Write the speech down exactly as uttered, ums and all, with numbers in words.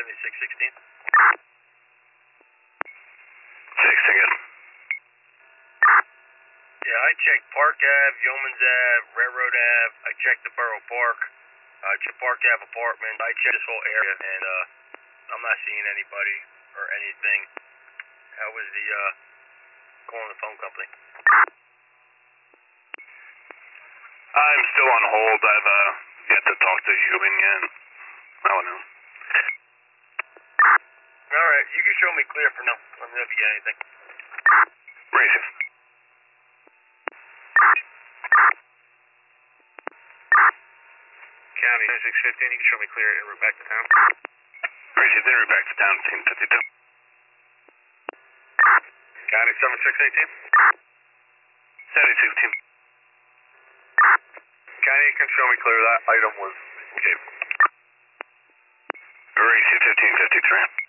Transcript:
seventy-six sixteen. Six again. Yeah, I checked Park Avenue, Yeoman's Avenue, Railroad Avenue. I checked the Borough Park. I checked Park Avenue apartment. I checked this whole area, and uh, I'm not seeing anybody or anything. How was the uh, calling the phone company? I'm still on hold. I've uh, yet to talk to Hubin yet. I don't know. All right, you can show me clear for now. Let me know if you get anything. Racing. County six fifteen, you can show me clear and route back to town. Racing, then route back to town, team fifty-two. County seven six eighteen. seventy-two, team. County, you can show me clear that item was. Okay. Racing fifteen fifty-three.